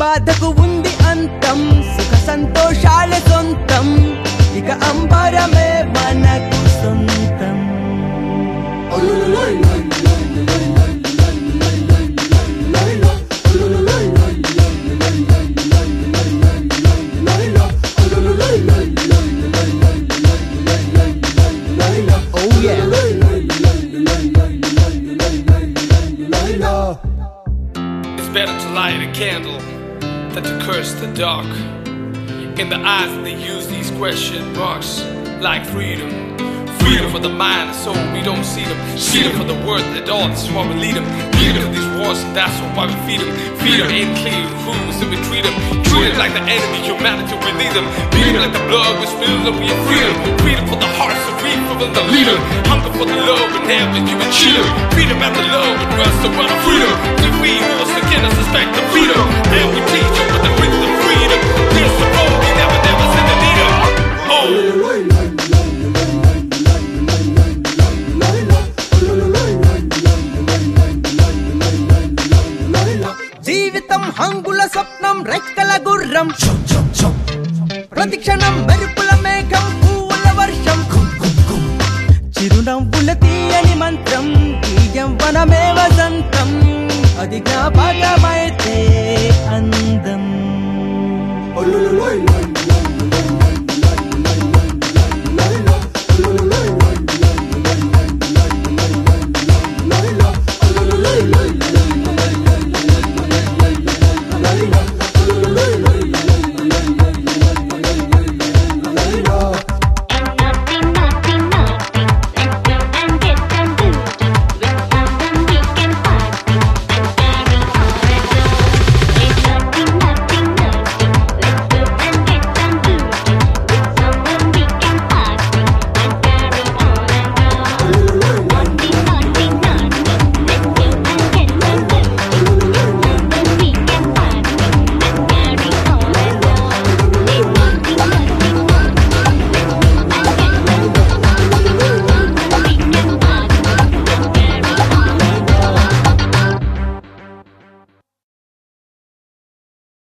బాధకు ఉంది అంతం, సుఖ సంతోషాలే సొంతం, ఇక అంబరమే మనకు సొంతం. It's better to light a candle than to curse the dark. In the eyes they use these question marks, like freedom. Freedom for the mind and soul, we don't see them. Freedom for the word that all, this is why we lead them. Lead them to these wars, and that's why we feed them. Feed them ain't clear who's and we treat them. Treat them like the enemy, humanity, we lead them. Bleed them like the blood we spill them, we have freedom. Freedom for the hearts of freedom for the leader. Hunger for the love and heaven, you can cheat them. Freedom and the love and rest of our freedom. If we wars again, us respect the freedom. Then we teach them what the brings the freedom. Here's the road, we never send a leader. Oh. జీవితం హంగుల స్వప్నం, రెక్కల గుర్రం, ప్రతిక్షణం మెరుపుల మేఘం, పువ్వుల వర్షం, చిరునవ్వుల తీయని మంత్రం, తీయం వనమే వసంతం, అది జ్ఞాపకమైతే అందం.